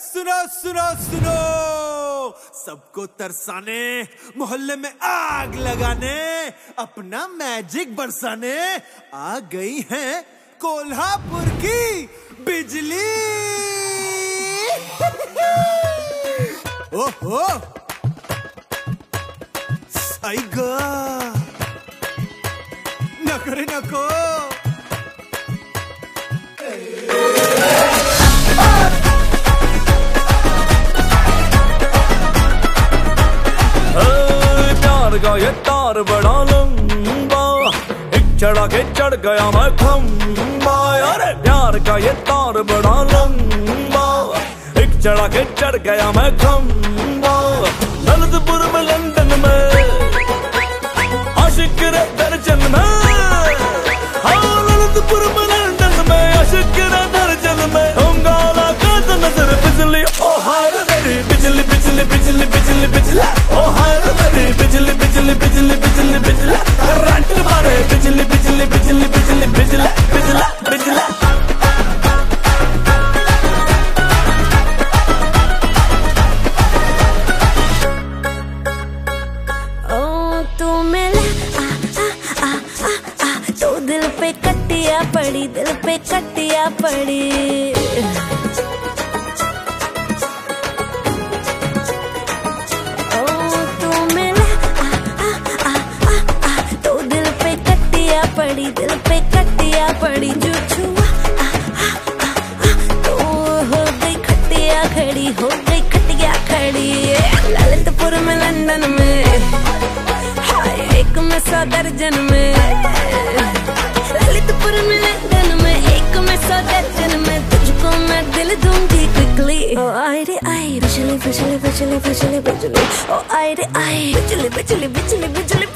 सुनो सुनो सुनो, सबको तरसाने, मोहल्ले में आग लगाने, अपना मैजिक बरसाने आ गई है कोल्हापुर की बिजली। ओहो आई गा नको रे नको। प्यार का ये तार बड़ा लंबा, एक चढ़ा के चढ़ गया मैं खंबा। अरे प्यार का ये तार बड़ा लंबा, एक चढ़ा के चढ़ गया मैं खंबा। ललितपुर में लंदन में आशिक रे दर्जन में, हाँ ललितपुर में लंदन में आशिक रे दर्जन में। होंगाला का नजर बिजली, ओ हाय रे बिजली बिजली बिजली बिजली बिजली, ओ हाय रे बिजली बिजली बिजली बिजली बिजली। करंट मारे बिजली बिजली बिजली बिजली बिजली बिजली बिजली। तो दिल पे कटिया पड़ी, दिल पे कटिया पड़ी। दिल पे कटिया पड़ी, जो छुआ तो हो गई खटिया खड़ी, हो गई खटिया खड़ी। ललितपुर में लंदन में हाय एक में 100 दर्जन में। ललितपुर में लंदन में एक में 100 दर्जन में। तुझको मैं दिल दूंगी क्विकली। ओ आई रे आई बिजली बिजली बिजली बिजली बिजली, ओ आई रे आई बिजली बिजली बिजली बिजली